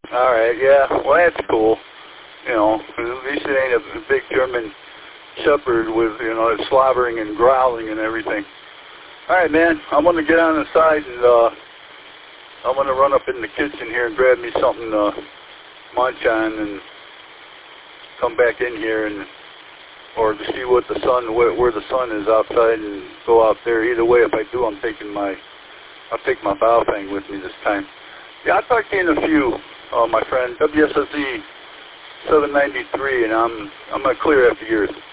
All right, yeah. Well, that's cool. You know, at least it ain't a big German shepherd with, you know, slobbering and growling and everything. All right, man. I'm going to get on the side and I'm going to run up in the kitchen here and grab me something to munch on and come back in here and or to see what the sun, where the sun is outside and go out there. Either way, if I do, I'll take my bow thing with me this time. Yeah, I'll talk to you in a few, my friend. WSSE 793, and I'm going to clear after yours.